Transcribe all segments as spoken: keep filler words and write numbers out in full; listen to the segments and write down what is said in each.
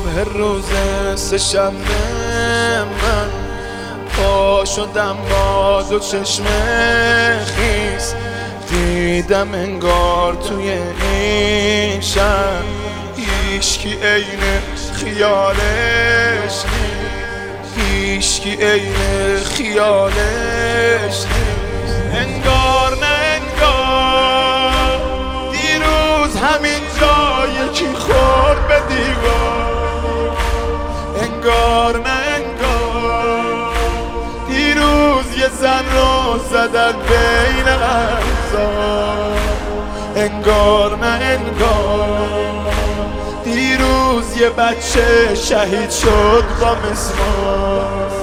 صبح روز سه‌شنبه من پا شدم با دو چشم خیس، دیدم انگار توی این شهر هیچکی عین خیالش نیست، هیچکی عین خیالش نیست. انگار نه انگار دیروز همین جا یکی خورد به دیوار، انگار نه انگار دیروز یه زن رو زدن بین قرصا، انگار نه انگار دیروز یه بچه شهید شد با مسمار.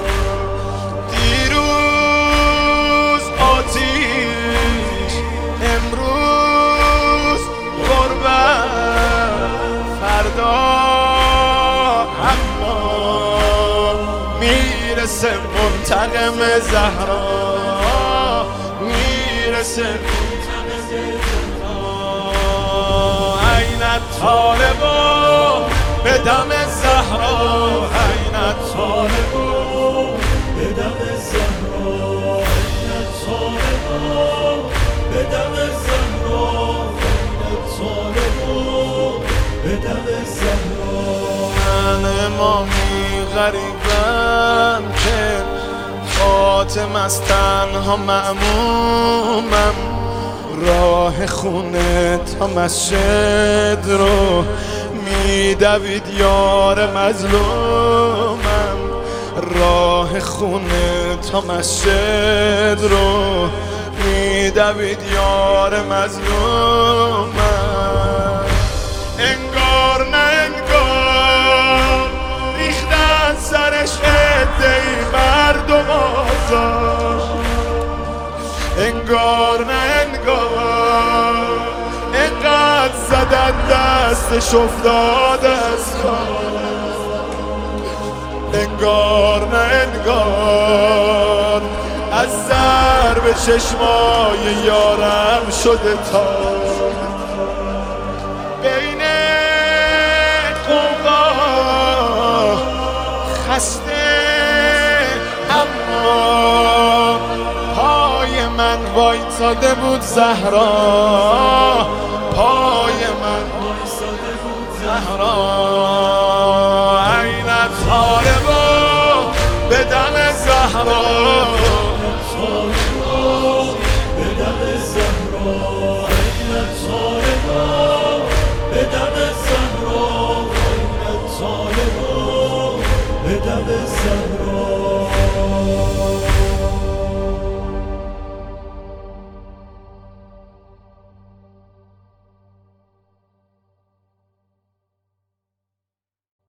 دیروز آتیش، امروز غربت، فردا اما میرسه منتقم زهرا، میرسه عین طالبا به دم زهرا، عین طالبا به دم زهرا، عین طالبا به دم زهرا، عین طالبا به دم زهرا. من امامی غریبم که خاتم از تنها مأمومم، راه خونه تا مسجد رو میدوید یار مظلومم، راه خونه تا مسجد رو میدوید یار مظلومم. انگار نه انگار ریختن سرش عده‌ای مردم آزاد، انگار نه انگار انقدر زدن دستش افتاد از کار، انگار نه انگار از ضرب چشمای یارم شده تار. بین قوقا خسته اما پای من وایساده بود زهرا، پای من وایساده بود زهرا.